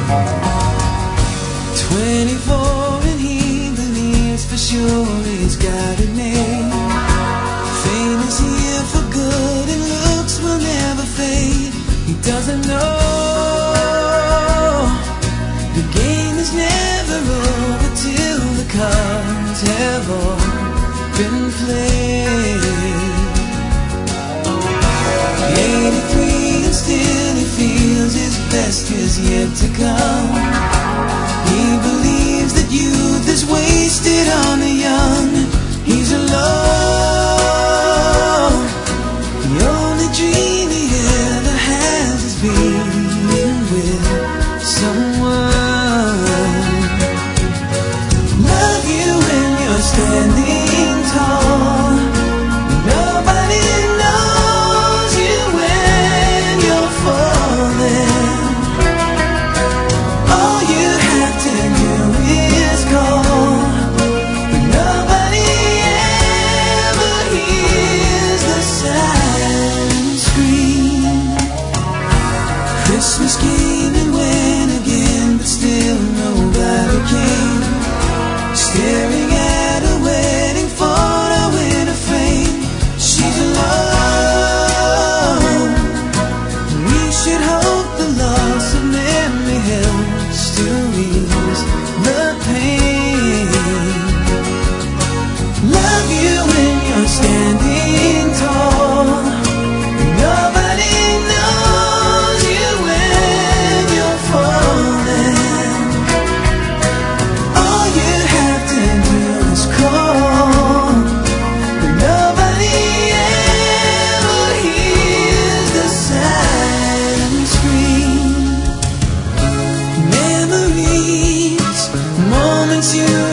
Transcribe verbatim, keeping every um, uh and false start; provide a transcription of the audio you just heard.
Twenty-four and he believes for sure he's got it made. Fame is here for good and looks will never fade. He doesn't know the game is never over till the cards have all been played. Eighty-three and still he feels his best is yet to come. He believes that youth is wasted on the young. He's alone. The only dream he ever has is being with someone. Love you when you're standing tall. Nobody knows you when you're falling. All you have to do is call, but nobody ever hears the silent scream. Christmas came and went again, but still nobody came. Staring at a wedding photo in a frame. She's alone. We should hope the loss of memory helps to ease the pain. Love you when you're standing tall. Nobody knows you when you're falling. All you have to do is call, but nobody ever hears the silent scream. Memories, moments you